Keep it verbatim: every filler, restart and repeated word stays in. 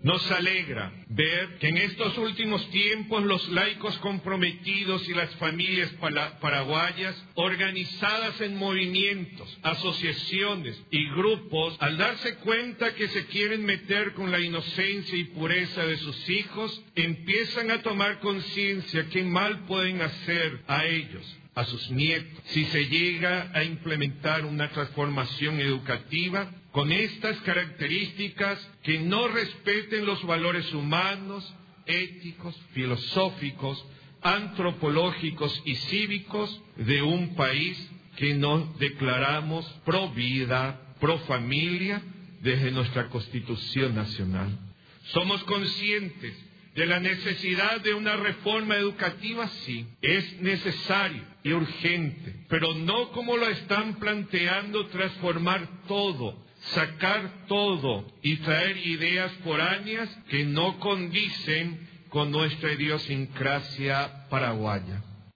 Nos alegra ver que en estos últimos tiempos los laicos comprometidos y las familias paraguayas, organizadas en movimientos, asociaciones y grupos, al darse cuenta que se quieren meter con la inocencia y pureza de sus hijos, empiezan a tomar conciencia qué mal pueden hacer a ellos, a sus nietos, si se llega a implementar una transformación educativa con estas características que no respeten los valores humanos, éticos, filosóficos, antropológicos y cívicos de un país que nos declaramos pro vida, pro familia desde nuestra Constitución Nacional. Somos conscientes de la necesidad de una reforma educativa, sí, es necesario y urgente, pero no como lo están planteando, transformar todo, sacar todo y traer ideas foráneas que no condicen con nuestra idiosincrasia paraguaya.